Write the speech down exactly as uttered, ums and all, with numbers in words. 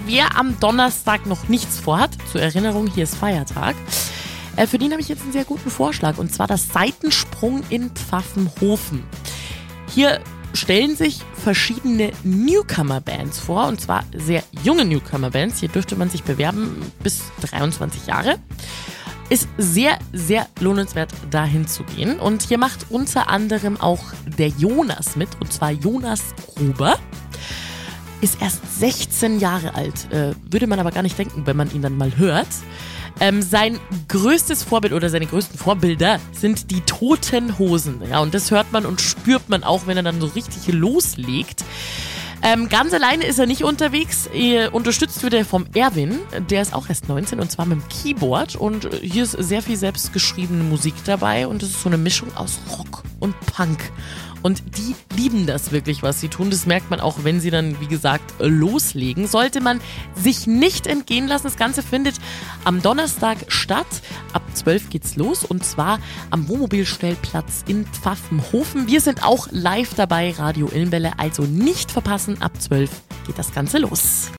wer am Donnerstag noch nichts vorhat, zur Erinnerung, hier ist Feiertag, äh, für den habe ich jetzt einen sehr guten Vorschlag, und zwar das Seitensprung in Pfaffenhofen. Hier stellen sich verschiedene Newcomer-Bands vor, und zwar sehr junge Newcomer-Bands. Hier dürfte man sich bewerben bis dreiundzwanzig Jahre. Ist sehr, sehr lohnenswert, dahin zu gehen. Und hier macht unter anderem auch der Jonas mit, und zwar Jonas Gruber. Ist erst sechzehn Jahre alt, äh, würde man aber gar nicht denken, wenn man ihn dann mal hört. Ähm, sein größtes Vorbild oder seine größten Vorbilder sind die Toten Hosen. Ja, und das hört man und spürt man auch, wenn er dann so richtig loslegt. Ähm, ganz alleine ist er nicht unterwegs. Er unterstützt wird er vom Erwin, der ist auch erst neunzehn, und zwar mit dem Keyboard. Und hier ist sehr viel selbstgeschriebene Musik dabei, und es ist so eine Mischung aus Rock und Punk. Und die lieben das wirklich, was sie tun. Das merkt man auch, wenn sie dann, wie gesagt, loslegen. Sollte man sich nicht entgehen lassen. Das Ganze findet am Donnerstag statt. Ab zwölf geht's los, und zwar am Wohnmobilstellplatz in Pfaffenhofen. Wir sind auch live dabei, Radio Ilmenwelle, also nicht verpassen. Ab zwölf geht das Ganze los.